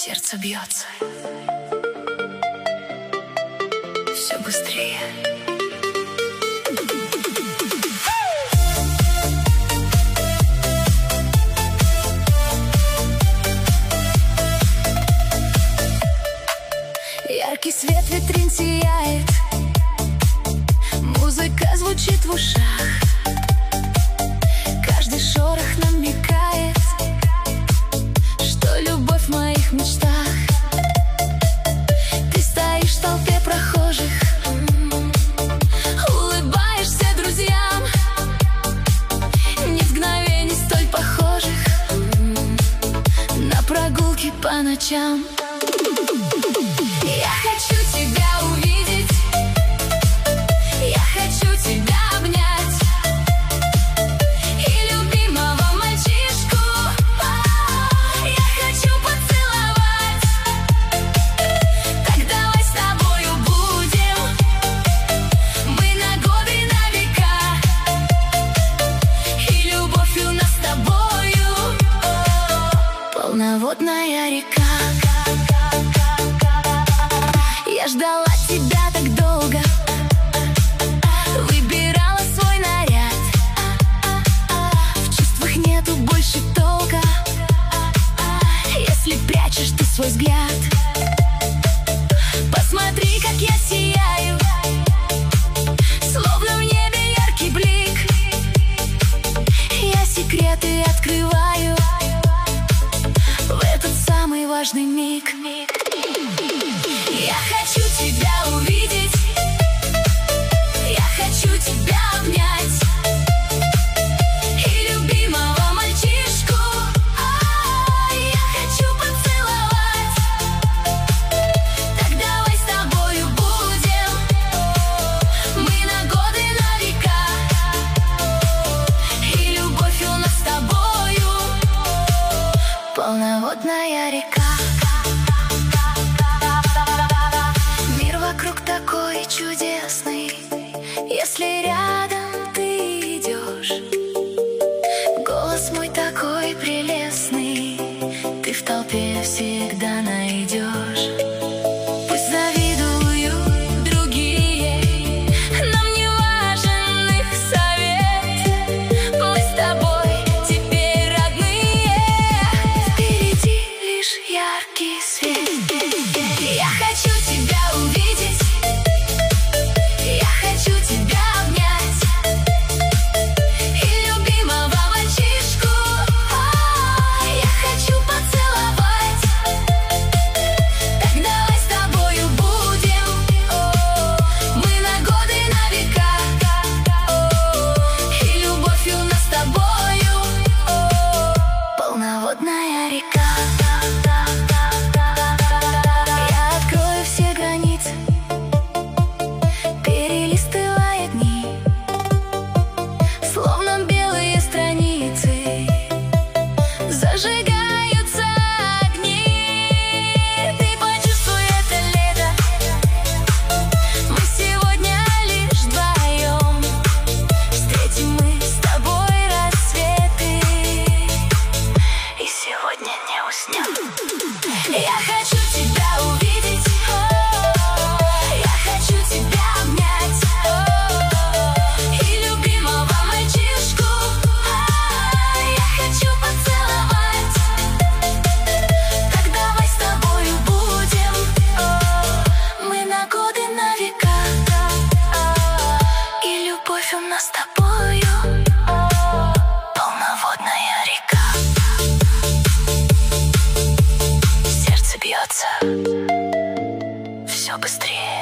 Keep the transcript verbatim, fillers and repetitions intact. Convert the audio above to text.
Сердце бьется все быстрее. Яркий свет витрин сияет, музыка звучит в ушах, каждый шорох намекает, что любовь в моих мечтах. Ты стоишь в толпе прохожих, улыбаешься друзьям, нет мгновений столь похожих на прогулки по ночам. Я хочу тебя увидеть, я хочу тебя обнять, и любимого мальчишку я хочу поцеловать. Так давай с тобою будем мы на годы, на века, и любовь у нас с тобою полноводная река. Я ждала тебя так долго, выбирала свой наряд, в чувствах нету больше толка, если прячешь ты свой взгляд. Посмотри, как я сияю, словно в небе яркий блик. Я секреты открываю в этот самый важный миг. Я хочу тебя увидеть, я хочу тебя обнять, и любимого мальчишку я хочу поцеловать. Так давай с тобою будем мы на годы, на века, и любовь у нас с тобою полноводная река. Вокруг такой чудесный, если рядом ты идешь. Голос мой такой прелестный, ты в толпе всегда найдешь. Пусть завидуют другие, нам не важен их совет. Мы с тобой теперь родные, впереди лишь яркий свет. Я хочу тебя увидеть, я хочу тебя обнять, и любимого мальчишку я хочу поцеловать. Так давай с тобою будем мы на годы, на века, и любовь у нас с тобою полноводная река. Зажигаются огни, ты почувствуй это лето. Мы сегодня лишь вдвоем, встретим мы с тобой рассветы, и сегодня не уснем. Я хочу тебя увидеть, я хочу тебя обнять, и любимого мальчишку я хочу поцеловать. Так давай с тобою будем мы на годы, на века, и любовь у нас с тобою полноводная река. Сердце бьется все быстрее.